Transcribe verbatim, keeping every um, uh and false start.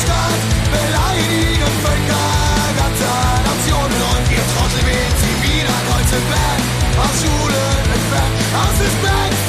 Staat beleidigen Völker ganzer Nationen und ihr Trottel wählt sie wieder. Kreuzberg aus Schulen entfernt, aus des Bergs